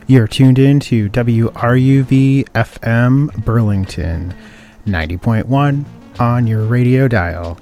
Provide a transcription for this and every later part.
You're tuned in to WRUV FM Burlington, 90.1 on your radio dial.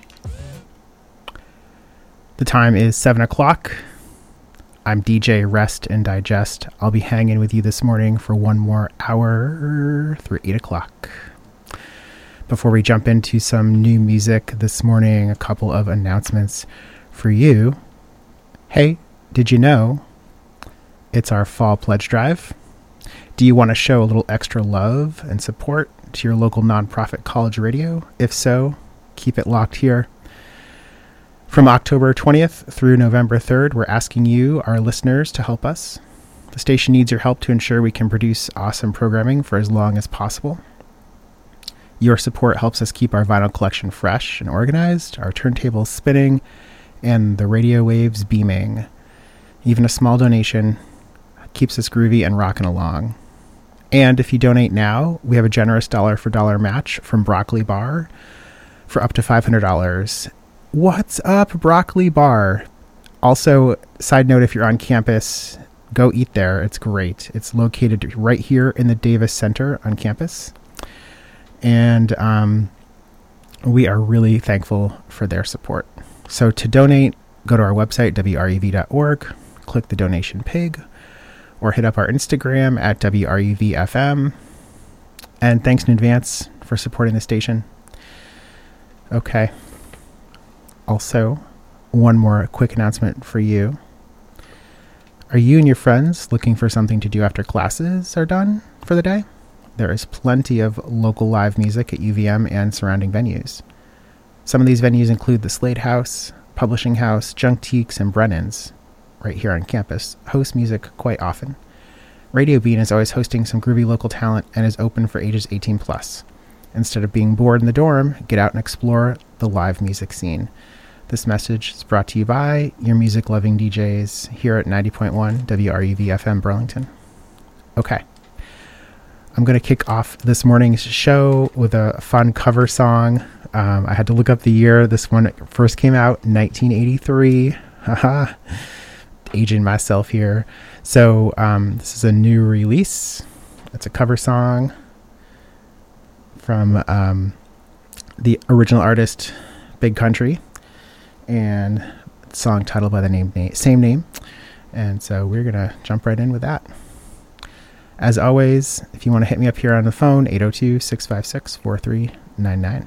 The time is 7 o'clock. I'm DJ Rest and Digest. I'll be hanging with you this morning for one more hour through 8 o'clock. Before we jump into some new music this morning, a couple of announcements for you. Hey, did you know it's our fall pledge drive? Do you want to show a little extra love and support to your local nonprofit college radio? If so, keep it locked here. From October 20th through November 3rd, we're asking you, our listeners, to help us. The station needs your help to ensure we can produce awesome programming for as long as possible. Your support helps us keep our vinyl collection fresh and organized, our turntables spinning, and the radio waves beaming. Even a small donation keeps us groovy and rocking along. And if you donate now, we have a generous dollar for dollar match from Broccoli Bar for up to $500. What's up, Broccoli Bar? Also, side note, if you're on campus, go eat there. It's great. It's located right here in the Davis Center on campus. And we are really thankful for their support. So to donate, go to our website, wrev.org, click the donation pig, or hit up our Instagram at WRUVFM. And thanks in advance for supporting the station. Okay. Also, one more quick announcement for you. Are you and your friends looking for something to do after classes are done for the day? There is plenty of local live music at UVM and surrounding venues. Some of these venues include the Slade House, Publishing House, Junktiques, and Brennan's, right here on campus, host music quite often. Radio Bean is always hosting some groovy local talent and is open for ages 18 plus. Instead of being bored in the dorm, get out and explore the live music scene. This message is brought to you by your music-loving DJs here at 90.1 WRUV FM Burlington. Okay. I'm going to kick off this morning's show with a fun cover song. I had to look up the year this one first came out, 1983. Haha. Aging myself here. So this is a new release. It's a cover song from the original artist, Big Country. And song titled by the same name. And so we're going to jump right in with that. As always, if you want to hit me up here on the phone, 802-656-4399.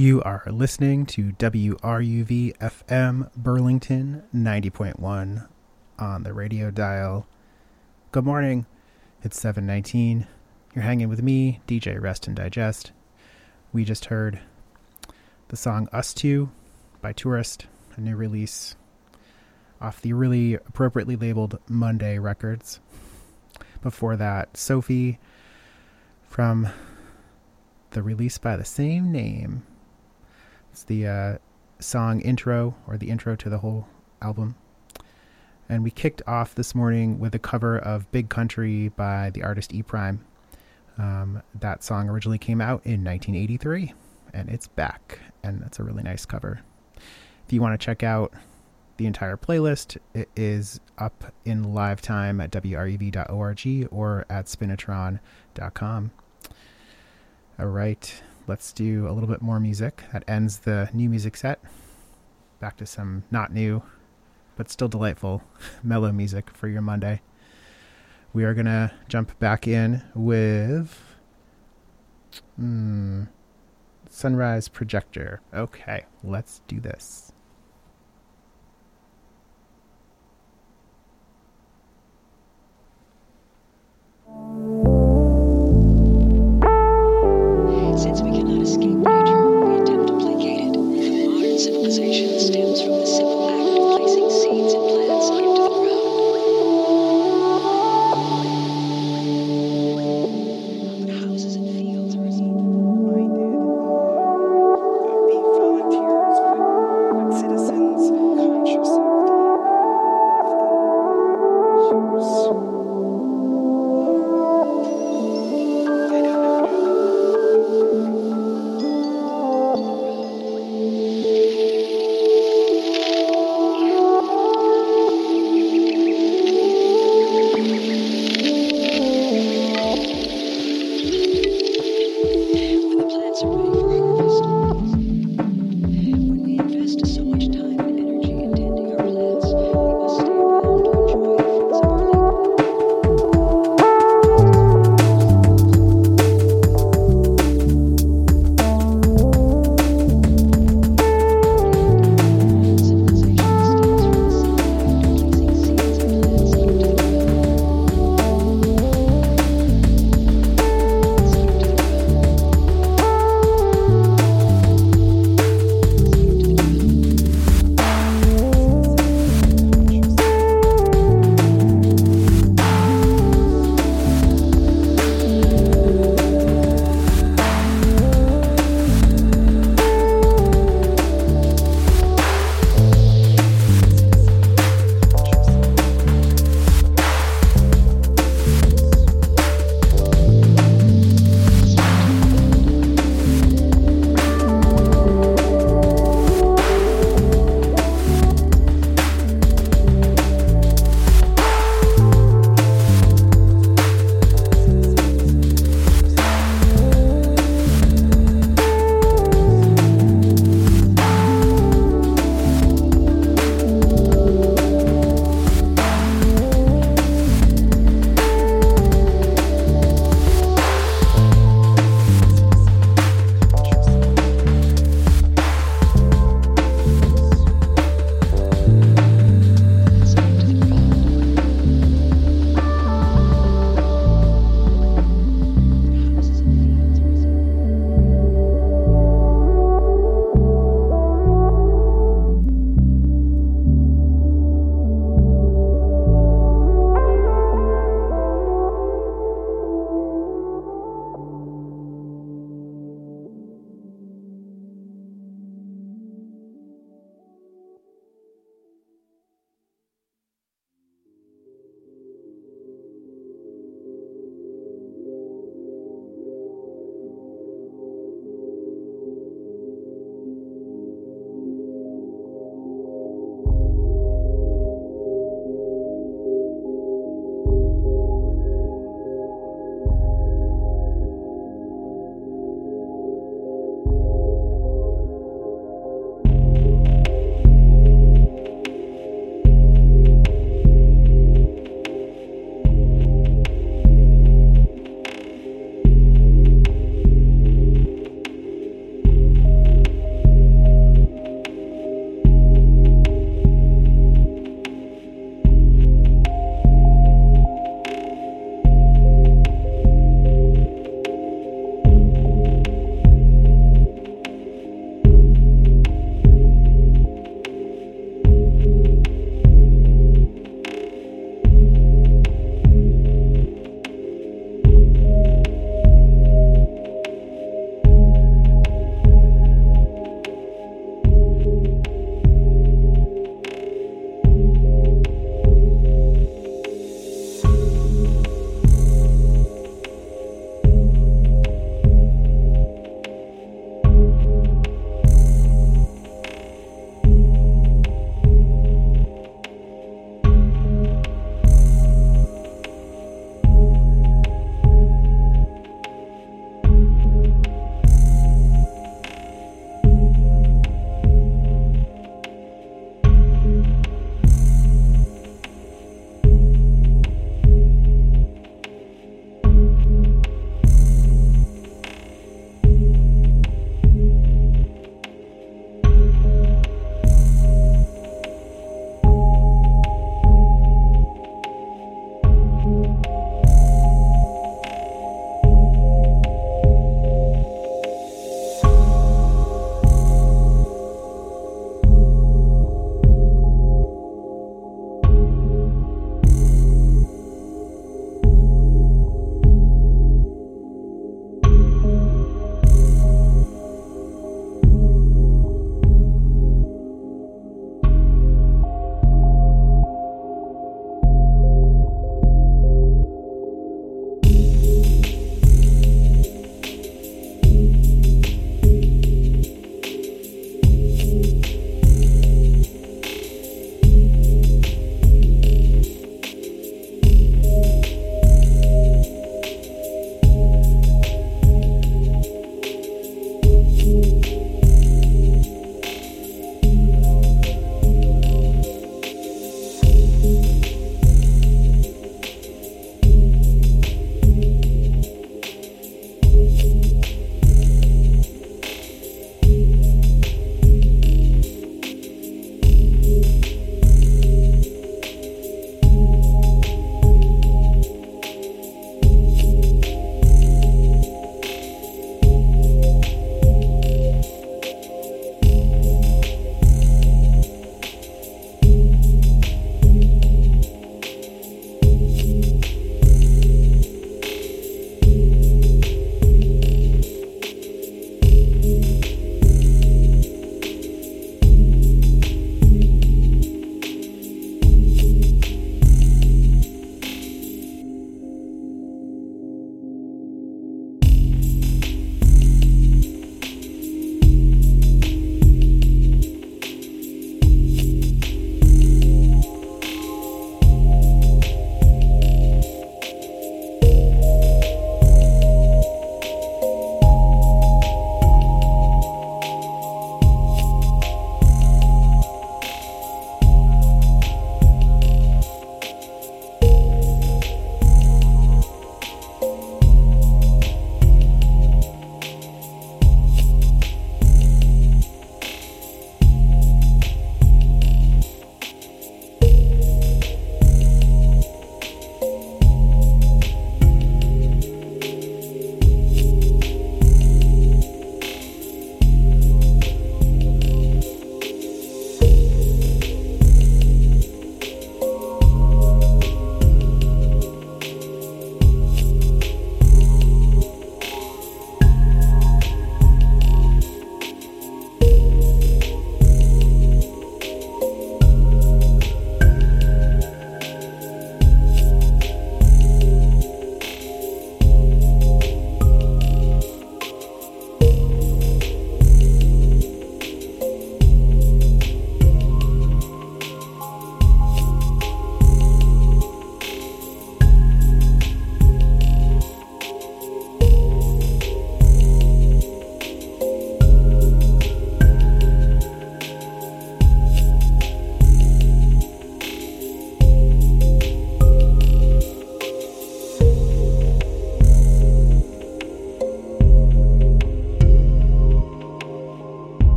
You are listening to WRUV FM Burlington 90.1 on the radio dial. Good morning. It's 7:19. You're hanging with me, DJ Rest and Digest. We just heard the song Us Two by Tourist, a new release off the really appropriately labeled Monday Records. Before that, Sophie from the release by the same name. It's the song intro, or the intro to the whole album. And we kicked off this morning with a cover of Big Country by the artist E-Prime. That song originally came out in 1983, and it's back, and that's a really nice cover. If you want to check out the entire playlist, it is up in live time at wrev.org or at spinatron.com. All right, let's do a little bit more music. That ends the new music set. Back to some not new, but still delightful, mellow music for your Monday. We are going to jump back in with Sunrise Projector. Okay, let's do this. Since we cannot escape nature, we attempt to placate it. Modern civilization stems from the simple act of placing seeds and plants into the ground. But houses and fields are minded, be volunteers, good citizens, conscious of the issues.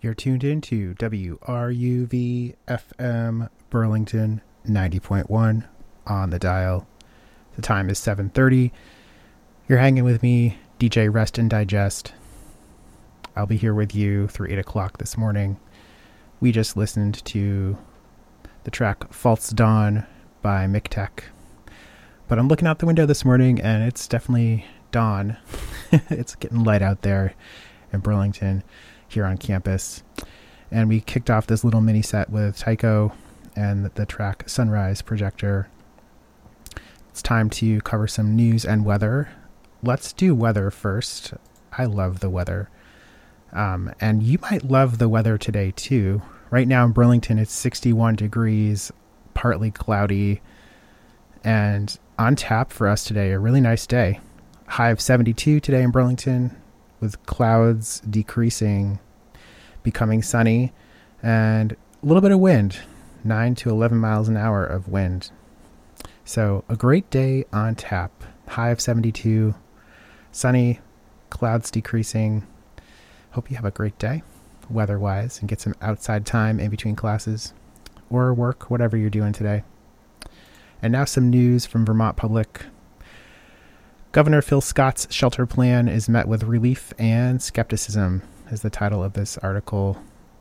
You're tuned in to WRUV FM Burlington 90.1 on the dial. The time is 7:30. You're hanging with me, DJ Rest and Digest. I'll be here with you through 8 o'clock this morning. We just listened to the track False Dawn by Mictech. But I'm looking out the window this morning and it's definitely dawn. It's getting light out there in Burlington here on campus. And we kicked off this little mini set with Tycho and the track Sunrise Projector. It's time to cover some news and weather. Let's do weather first. I love the weather. And you might love the weather today too. Right now in Burlington, it's 61 degrees, partly cloudy, and on tap for us today, a really nice day. High of 72 today in Burlington, with clouds decreasing, becoming sunny, and a little bit of wind, 9 to 11 miles an hour of wind. So a great day on tap. High of 72, sunny, clouds decreasing. Hope you have a great day, weather-wise, and get some outside time in between classes or work, whatever you're doing today. And now some news from Vermont Public. Governor Phil Scott's shelter plan is met with relief and skepticism, is the title of this article.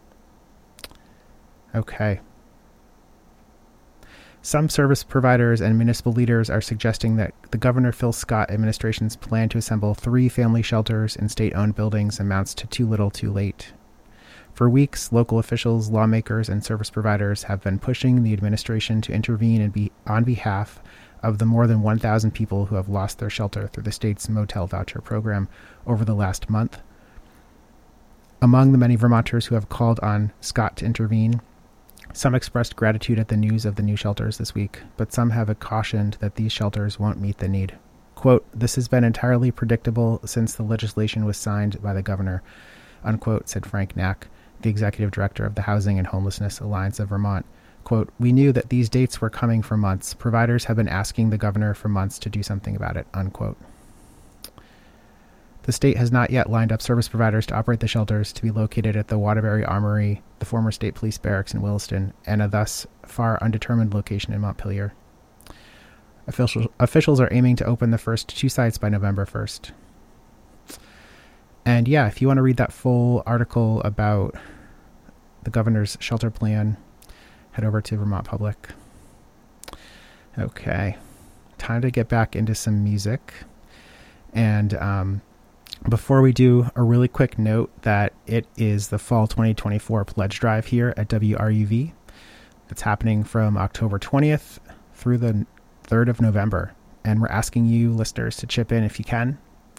Okay. Some service providers and municipal leaders are suggesting that the Governor Phil Scott administration's plan to assemble 3 family shelters in state-owned buildings amounts to too little too late. For weeks, local officials, lawmakers, and service providers have been pushing the administration to intervene and be on behalf of the more than 1,000 people who have lost their shelter through the state's motel voucher program over the last month. Among the many Vermonters who have called on Scott to intervene, some expressed gratitude at the news of the new shelters this week, but some have cautioned that these shelters won't meet the need. Quote, "This has been entirely predictable since the legislation was signed by the governor," unquote, said Frank Knack, the executive director of the Housing and Homelessness Alliance of Vermont. Quote, "We knew that these dates were coming for months. Providers have been asking the governor for months to do something about it," unquote. The state has not yet lined up service providers to operate the shelters to be located at the Waterbury Armory, the former state police barracks in Williston, and a thus far undetermined location in Montpelier. Officials are aiming to open the first 2 sites by November 1st. And yeah, if you want to read that full article about the governor's shelter plan, head over to Vermont Public. Okay, time to get back into some music. And before we do, a really quick note that it is the Fall 2024 Pledge Drive here at WRUV. It's happening from October 20th through the 3rd of November. And we're asking you listeners to chip in if you can.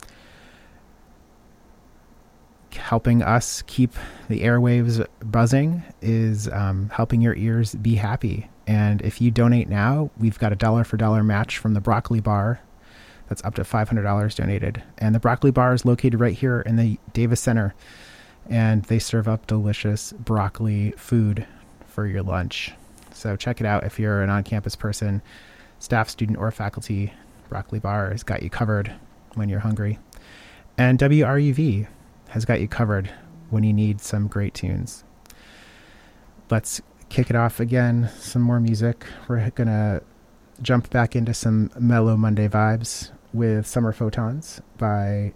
Helping us keep the airwaves buzzing is helping your ears be happy. And if you donate now, we've got a dollar for dollar match from the Broccoli Bar. That's up to $500 donated. And the Broccoli Bar is located right here in the Davis Center. And they serve up delicious broccoli food for your lunch. So check it out if you're an on-campus person, staff, student, or faculty. Broccoli Bar has got you covered when you're hungry. And WRUV has got you covered when you need some great tunes. Let's kick it off again. Some more music. We're going to jump back into some mellow Monday vibes with Summer Photons by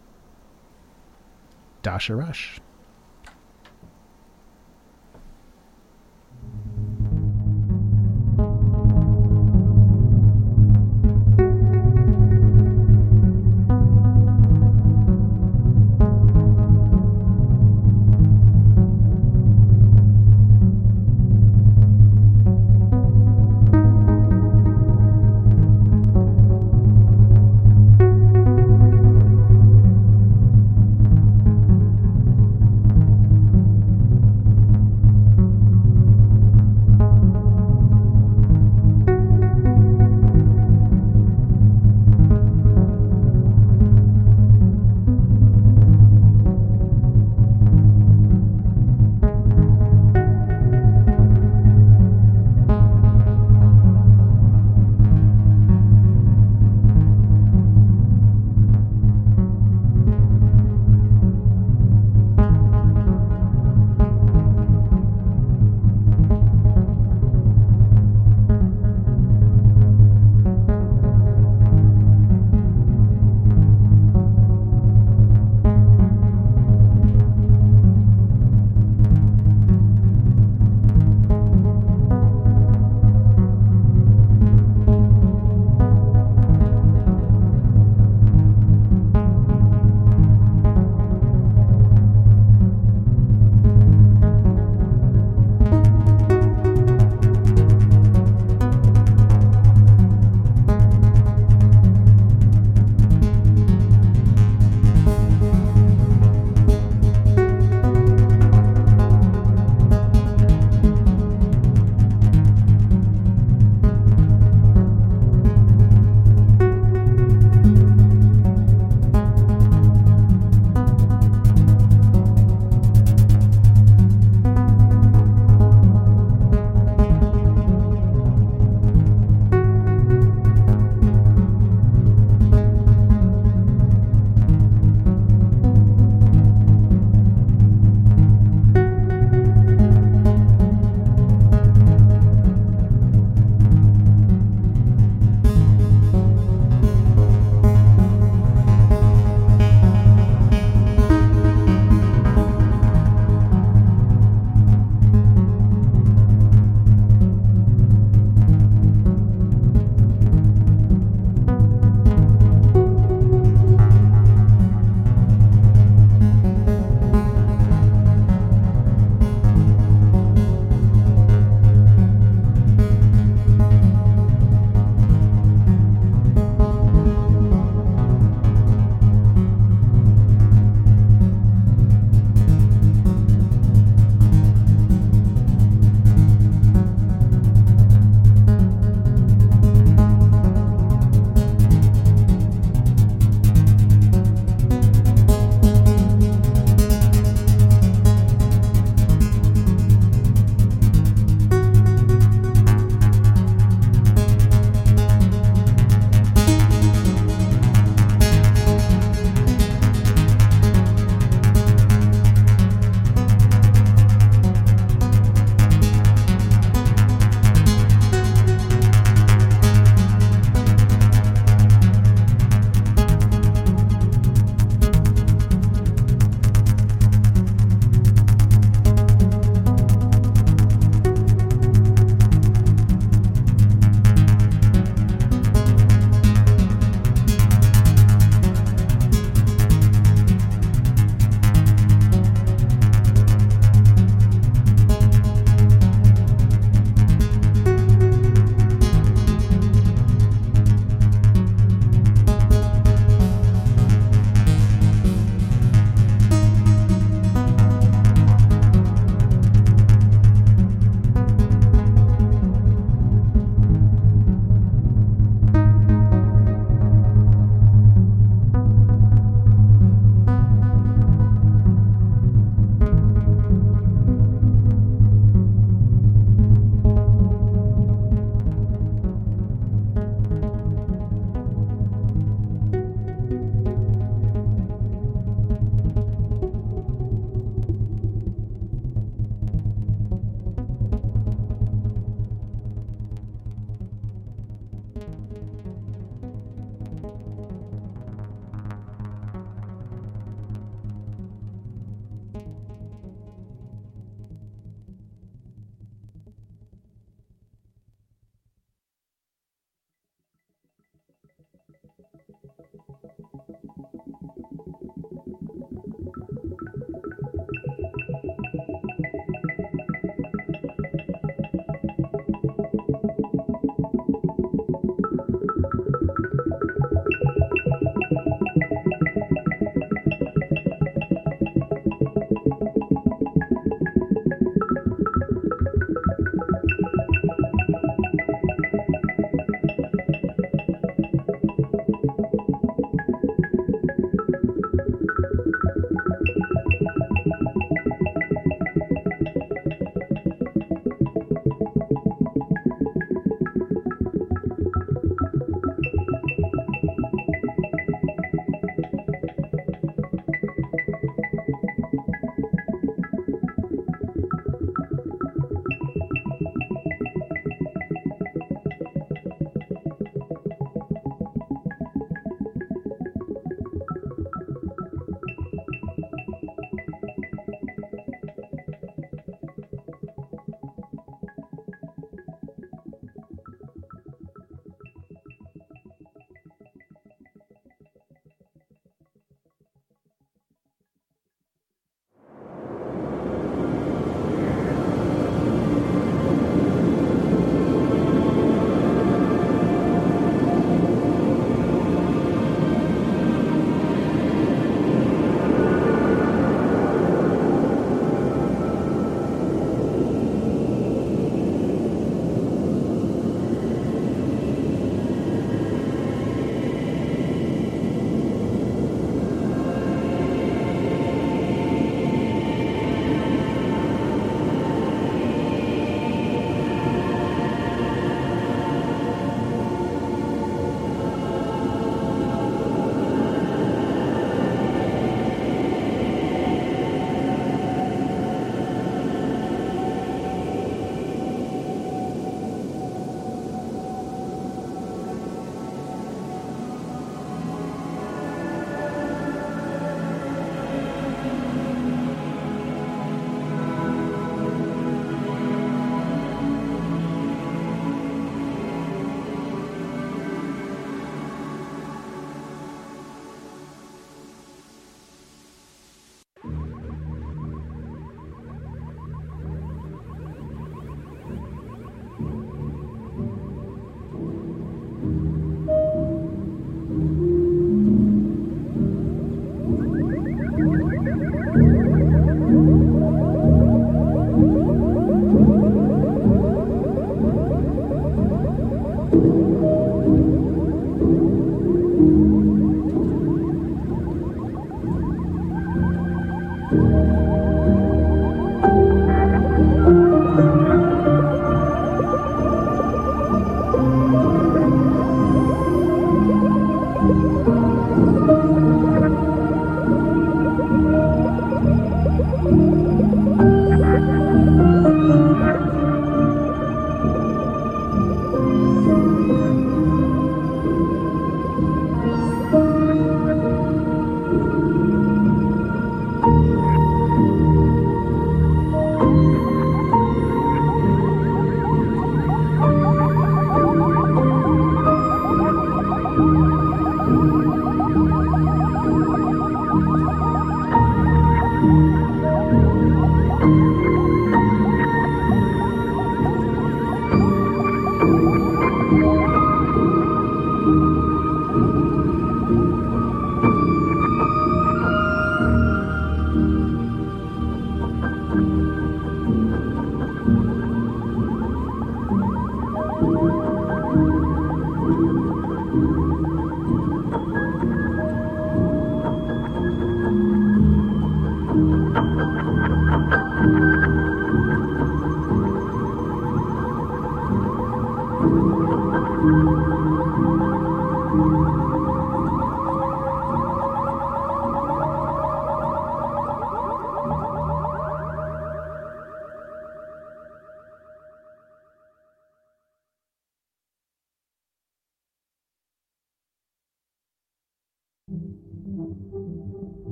Dasha Rush.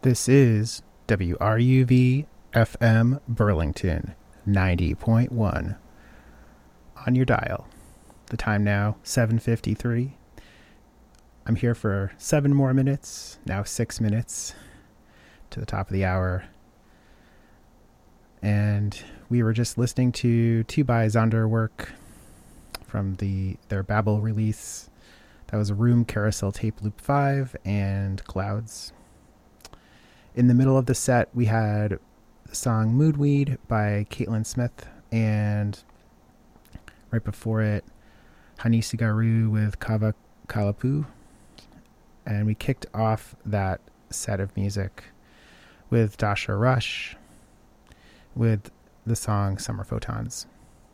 This is WRUV FM Burlington 90.1 on your dial. The time now, 7:53. I'm here for 7 more minutes, now 6 minutes to the top of the hour. And we were just listening to Two by Zonder work from their Babel release. That was Room Carousel Tape Loop 5 and Clouds. In the middle of the set, we had the song Moodweed by Caitlin Smith, and right before it, Hani Sigaru with Kava Kalapu. And we kicked off that set of music with Dasha Rush with the song Summer Photons.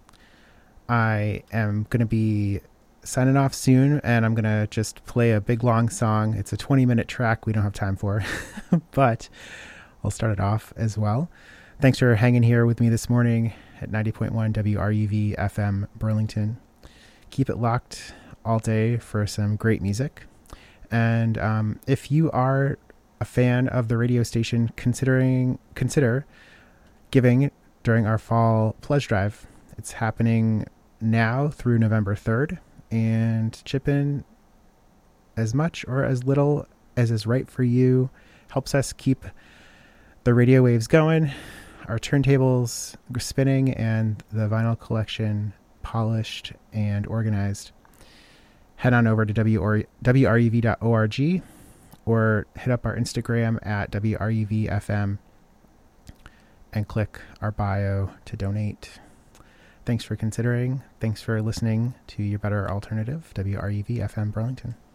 I am going to be signing off soon, and I'm going to just play a big long song. It's a 20-minute track we don't have time for, but I'll start it off as well. Thanks for hanging here with me this morning at 90.1 WRUV FM Burlington. Keep it locked all day for some great music. And if you are a fan of the radio station, consider giving during our fall pledge drive. It's happening now through November 3rd. And chip in as much or as little as is right for you. Helps us keep the radio waves going, our turntables spinning, and the vinyl collection polished and organized. Head on over to wruv.org or hit up our Instagram at WRUVFM and click our bio to donate. Thanks for considering. Thanks for listening to your better alternative, WRUV FM Burlington.